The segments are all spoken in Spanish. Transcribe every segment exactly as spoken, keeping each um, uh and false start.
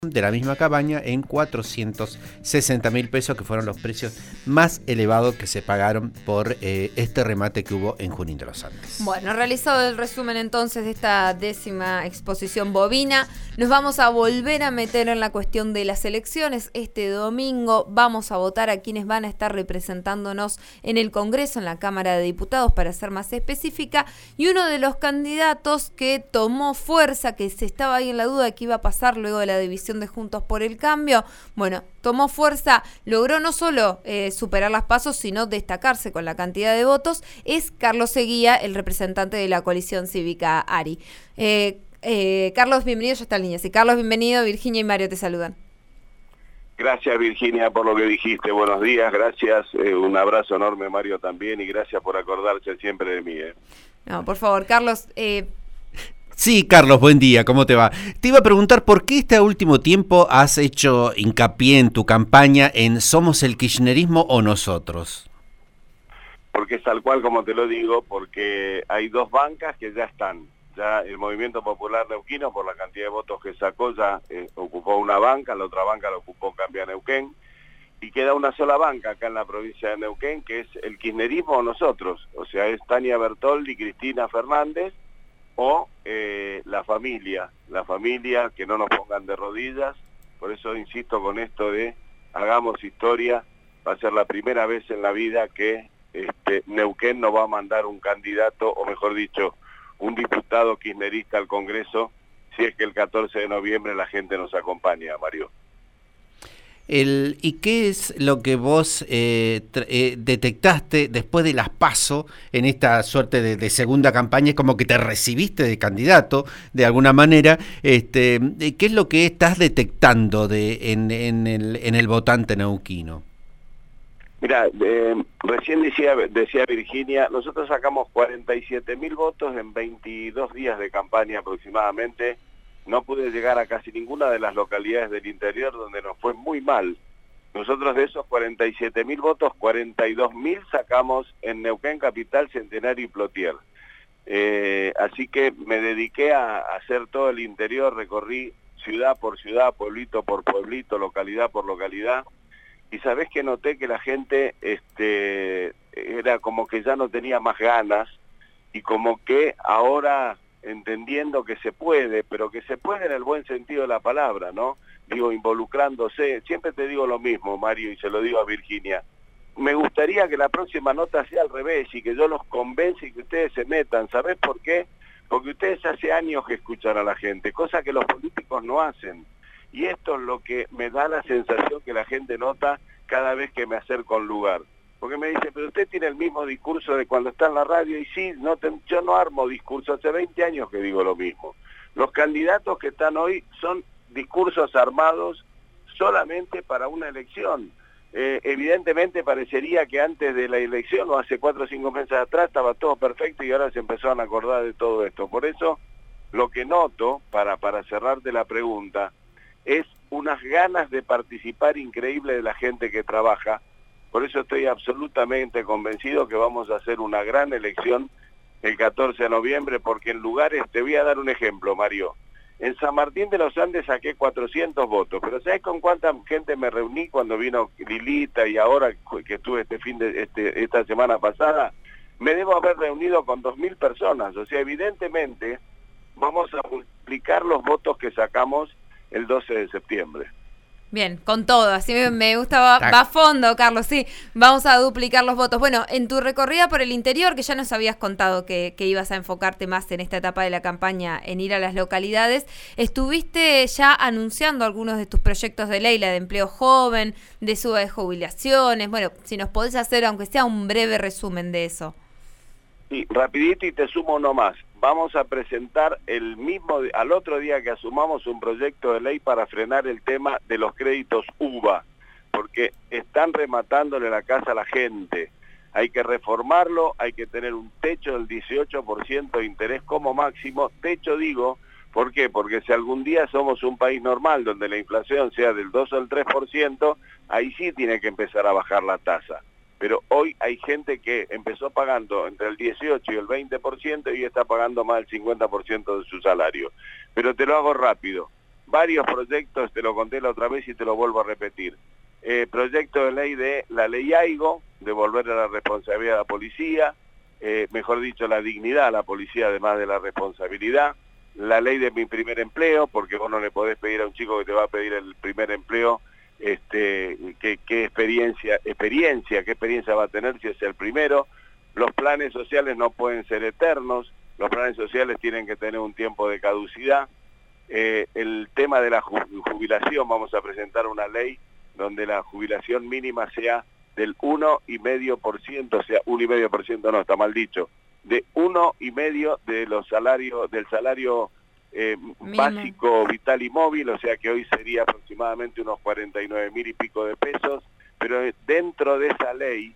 de la misma cabaña en cuatrocientos sesenta mil pesos, que fueron los precios más elevados que se pagaron por eh, este remate que hubo en Junín de los Andes. Bueno, realizado el resumen entonces de esta décima exposición bovina, nos vamos a volver a meter en la cuestión de las elecciones. Este domingo vamos a votar a quienes van a estar representándonos en el Congreso, en la Cámara de Diputados, para ser más específica, y uno de los candidatos que tomó fuerza, que se estaba ahí en la duda de qué iba a pasar luego de la división de Juntos por el Cambio, bueno, tomó fuerza, logró no solo eh, superar las pasos, sino destacarse con la cantidad de votos, es Carlos Eguía, el representante de la coalición cívica ARI. Eh, eh, Carlos, bienvenido, ya está en línea. Sí, Carlos, bienvenido, Virginia y Mario te saludan. Gracias, Virginia, por lo que dijiste. Buenos días, gracias. Eh, un abrazo enorme, Mario, también, y gracias por acordarse siempre de mí. Eh. No, por favor, Carlos... Eh, Sí, Carlos, buen día, ¿cómo te va? Te iba a preguntar por qué este último tiempo has hecho hincapié en tu campaña en ¿somos el kirchnerismo o nosotros? Porque es tal cual como te lo digo, porque hay dos bancas que ya están. Ya el Movimiento Popular Neuquino, por la cantidad de votos que sacó, ya eh, ocupó una banca, la otra banca la ocupó Cambia Neuquén, y queda una sola banca acá en la provincia de Neuquén, que es el kirchnerismo o nosotros. O sea, es Tania Bertoldi, Cristina Fernández, o eh, la familia, la familia, que no nos pongan de rodillas. Por eso insisto con esto de hagamos historia. Va a ser la primera vez en la vida que este, Neuquén nos va a mandar un candidato, o mejor dicho, un diputado kirchnerista al Congreso, si es que el catorce de noviembre la gente nos acompaña, Mario. El, ¿Y qué es lo que vos eh, eh, detectaste después de las PASO en esta suerte de, de segunda campaña? Es como que te recibiste de candidato, de alguna manera. Este, ¿Qué es lo que estás detectando de, en, en, el, en el votante neuquino? Mira, eh, recién decía, decía Virginia, nosotros sacamos cuarenta y siete mil votos en veintidós días de campaña aproximadamente. No pude llegar a casi ninguna de las localidades del interior donde nos fue muy mal. Nosotros de esos cuarenta y siete mil votos, cuarenta y dos mil sacamos en Neuquén Capital, Centenario y Plotier. Eh, así que me dediqué a, a hacer todo el interior, recorrí ciudad por ciudad, pueblito por pueblito, localidad por localidad. Y sabés que noté que la gente este, era como que ya no tenía más ganas, y como que ahora... entendiendo que se puede, pero que se puede en el buen sentido de la palabra, ¿no? Digo, involucrándose. Siempre te digo lo mismo, Mario, y se lo digo a Virginia. Me gustaría que la próxima nota sea al revés y que yo los convence y que ustedes se metan. ¿Sabés por qué? Porque ustedes hace años que escuchan a la gente, cosa que los políticos no hacen. Y esto es lo que me da la sensación que la gente nota cada vez que me acerco a un lugar. Porque me dice, pero usted tiene el mismo discurso de cuando está en la radio, y sí, no te, yo no armo discurso, hace veinte años que digo lo mismo. Los candidatos que están hoy son discursos armados solamente para una elección. Eh, evidentemente parecería que antes de la elección, o hace cuatro o cinco meses atrás, estaba todo perfecto y ahora se empezaron a acordar de todo esto. Por eso, lo que noto, para, para cerrarte la pregunta, es unas ganas de participar increíble de la gente que trabaja. Por eso estoy absolutamente convencido que vamos a hacer una gran elección el catorce de noviembre, porque en lugares, te voy a dar un ejemplo, Mario. En San Martín de los Andes saqué cuatrocientos votos, pero ¿sabes con cuánta gente me reuní cuando vino Lilita y ahora que estuve este fin de este, esta semana pasada? Me debo haber reunido con dos mil personas. O sea, evidentemente vamos a multiplicar los votos que sacamos el doce de septiembre. Bien, con todo, así me, me gusta, va, va a fondo, Carlos, sí, vamos a duplicar los votos. Bueno, en tu recorrida por el interior, que ya nos habías contado que, que ibas a enfocarte más en esta etapa de la campaña, en ir a las localidades, estuviste ya anunciando algunos de tus proyectos de ley, la de empleo joven, de suba de jubilaciones. Bueno, si nos podés hacer, aunque sea un breve resumen de eso. Sí, rapidito y te sumo uno más. Vamos a presentar el mismo, al otro día que asumamos, un proyecto de ley para frenar el tema de los créditos U V A, porque están rematándole la casa a la gente. Hay que reformarlo, hay que tener un techo del dieciocho por ciento de interés como máximo. Techo digo, ¿por qué? Porque si algún día somos un país normal donde la inflación sea del dos o el tres por ciento, ahí sí tiene que empezar a bajar la tasa. Pero hoy hay gente que empezó pagando entre el dieciocho y el veinte por ciento y está pagando más del cincuenta por ciento de su salario. Pero te lo hago rápido. varios proyectos, te lo conté la otra vez y te lo vuelvo a repetir. Eh, proyecto de ley de la ley AIGO, devolver a la responsabilidad a la policía, eh, mejor dicho, la dignidad a la policía además de la responsabilidad, la ley de mi primer empleo, porque vos no le podés pedir a un chico que te va a pedir el primer empleo, este, qué, qué experiencia, experiencia, qué experiencia va a tener si es el primero. Los planes sociales no pueden ser eternos, los planes sociales tienen que tener un tiempo de caducidad. Eh, el tema de la jubilación, vamos a presentar una ley donde la jubilación mínima sea del uno y medio por ciento, o sea, uno y medio por ciento no, está mal dicho, de uno y medio de los salarios, del salario eh, básico, vital y móvil, o sea que hoy sería aproximadamente unos cuarenta y nueve mil y pico de pesos, pero dentro de esa ley,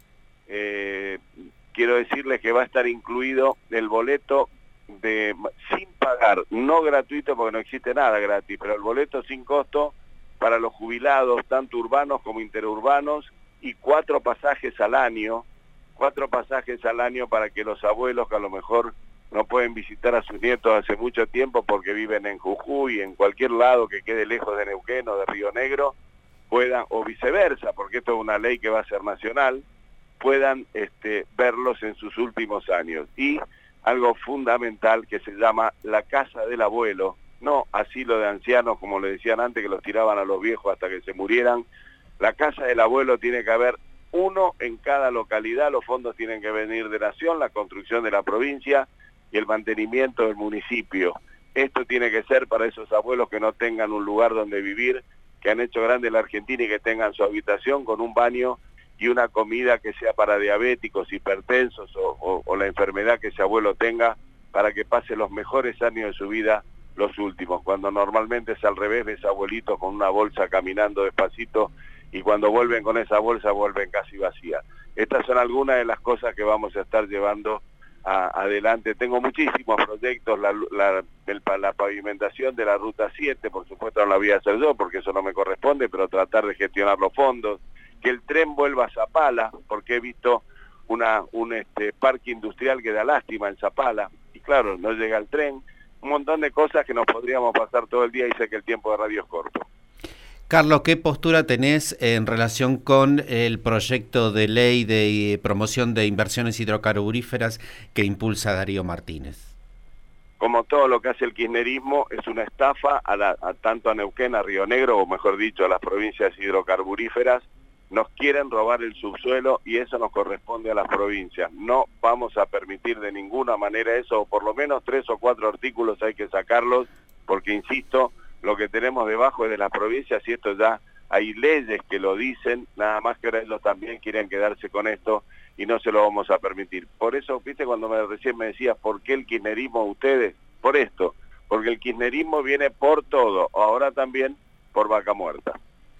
eh, quiero decirles que va a estar incluido el boleto de sin pagar, no gratuito porque no existe nada gratis, pero el boleto sin costo para los jubilados, tanto urbanos como interurbanos, y cuatro pasajes al año, cuatro pasajes al año para que los abuelos que a lo mejor no pueden visitar a sus nietos hace mucho tiempo porque viven en Jujuy, en cualquier lado que quede lejos de Neuquén o de Río Negro, puedan, o viceversa, porque esto es una ley que va a ser nacional, puedan este, verlos en sus últimos años. Y algo fundamental que se llama la casa del abuelo, no asilo de ancianos como le decían antes, que los tiraban a los viejos hasta que se murieran. La casa del abuelo tiene que haber uno en cada localidad, los fondos tienen que venir de Nación, la construcción de la provincia y el mantenimiento del municipio. Esto tiene que ser para esos abuelos que no tengan un lugar donde vivir, que han hecho grande la Argentina y que tengan su habitación con un baño y una comida que sea para diabéticos, hipertensos o, o, o la enfermedad que ese abuelo tenga, para que pase los mejores años de su vida, los últimos, cuando normalmente es al revés, ves abuelitos con una bolsa caminando despacito y cuando vuelven con esa bolsa vuelven casi vacía. Estas son algunas de las cosas que vamos a estar llevando a, adelante. Tengo muchísimos proyectos, la, la, el, la pavimentación de la Ruta siete, por supuesto no la voy a hacer yo porque eso no me corresponde, pero tratar de gestionar los fondos, que el tren vuelva a Zapala, porque he visto una, un este, parque industrial que da lástima en Zapala, y claro, no llega el tren, un montón de cosas que nos podríamos pasar todo el día y sé que el tiempo de radio es corto. Carlos, ¿qué postura tenés en relación con el proyecto de ley de promoción de inversiones hidrocarburíferas que impulsa Darío Martínez? Como todo lo que hace el kirchnerismo, es una estafa a, la, a tanto a Neuquén, a Río Negro, o mejor dicho, a las provincias hidrocarburíferas. Nos quieren robar el subsuelo y eso nos corresponde a las provincias. No vamos a permitir de ninguna manera eso, o por lo menos tres o cuatro artículos hay que sacarlos, porque insisto, lo que tenemos debajo es de las provincias y esto ya hay leyes que lo dicen, nada más que ahora ellos también quieren quedarse con esto y no se lo vamos a permitir. Por eso, viste, cuando me, recién me decías, ¿por qué el kirchnerismo ustedes? Por esto, porque el kirchnerismo viene por todo, ahora también por Vaca Muerta.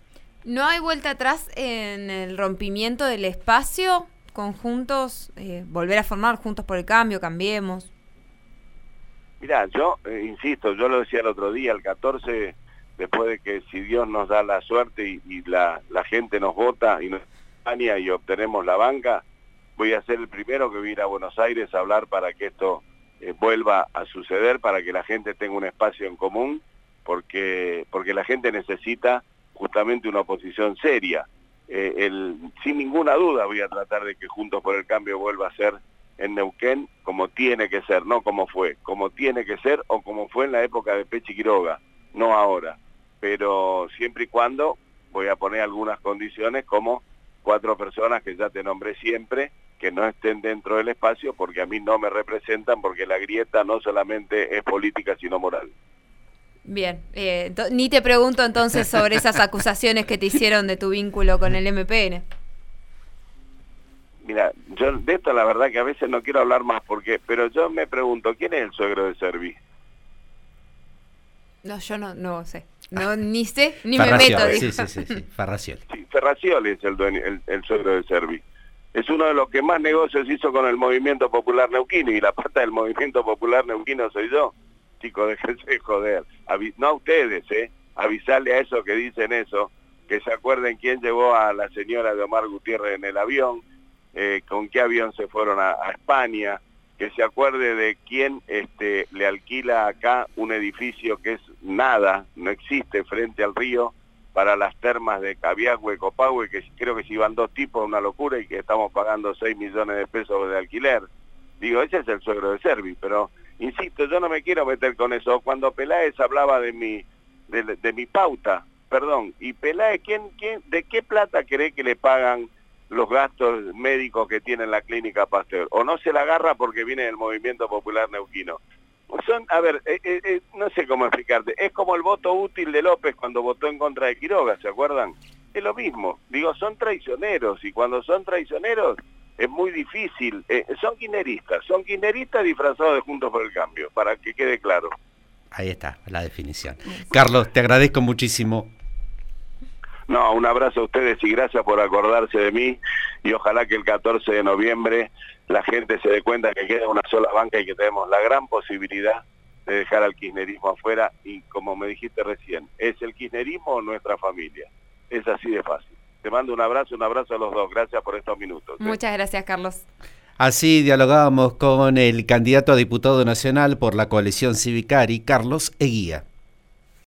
¿No hay vuelta atrás en el rompimiento del espacio? Conjuntos, eh, volver a formar Juntos por el Cambio, Cambiemos. Mirá, yo eh, insisto, yo lo decía el otro día, el catorce, después de que si Dios nos da la suerte y, y la, la gente nos vota y nos acompaña y obtenemos la banca, voy a ser el primero que voy a ir a Buenos Aires a hablar para que esto eh, vuelva a suceder, para que la gente tenga un espacio en común, porque, porque la gente necesita justamente una oposición seria. Eh, el, sin ninguna duda voy a tratar de que Juntos por el Cambio vuelva a ser en Neuquén como tiene que ser, no como fue, como tiene que ser o como fue en la época de Pechi Quiroga, no ahora, pero siempre y cuando voy a poner algunas condiciones como cuatro personas que ya te nombré siempre, que no estén dentro del espacio porque a mí no me representan, porque la grieta no solamente es política sino moral. Bien, eh, ni te pregunto entonces sobre esas acusaciones que te hicieron de tu vínculo con el M P N. Mira, yo de esto la verdad que a veces no quiero hablar más, porque, pero yo me pregunto, ¿quién es el suegro de Servi? No, yo no, no sé, no ni sé, ni Ferracioli, me meto. Sí, sí, sí, sí, Ferracioli. Sí, Ferracioli es el, dueño, el, el suegro de Servi. Es uno de los que más negocios hizo con el Movimiento Popular Neuquino, y la pata del Movimiento Popular Neuquino soy yo. Chicos, déjense de joder. Avi no a ustedes, ¿eh? Avisarle a esos que dicen eso, que se acuerden quién llevó a la señora de Omar Gutiérrez en el avión, eh, con qué avión se fueron a, a España, que se acuerde de quién este, le alquila acá un edificio que es nada, no existe frente al río, para las termas de Cabiagüe, Copahue, que creo que si van dos tipos, una locura, y que estamos pagando seis millones de pesos de alquiler. Digo, ese es el suegro de Servi, pero insisto, yo no me quiero meter con eso. Cuando Peláez hablaba de mi, de, de mi pauta, perdón, y Peláez, ¿quién, quién, ¿de qué plata cree que le pagan los gastos médicos que tiene en la clínica Pasteur? O no se la agarra porque viene del Movimiento Popular Neuquino. Son, a ver, eh, eh, no sé cómo explicarte, es como el voto útil de López cuando votó en contra de Quiroga, ¿se acuerdan? Es lo mismo, digo, son traicioneros, y cuando son traicioneros es muy difícil, eh, son kirchneristas, son kirchneristas disfrazados de Juntos por el Cambio, para que quede claro. Ahí está la definición. Carlos, te agradezco muchísimo. No, un abrazo a ustedes y gracias por acordarse de mí, y ojalá que el catorce de noviembre la gente se dé cuenta que queda una sola banca y que tenemos la gran posibilidad de dejar al kirchnerismo afuera, y como me dijiste recién, ¿es el kirchnerismo o nuestra familia? Es así de fácil. Te mando un abrazo, un abrazo a los dos, gracias por estos minutos. ¿eh? Muchas gracias, Carlos. Así dialogábamos con el candidato a diputado nacional por la coalición Civicari, Carlos Eguía.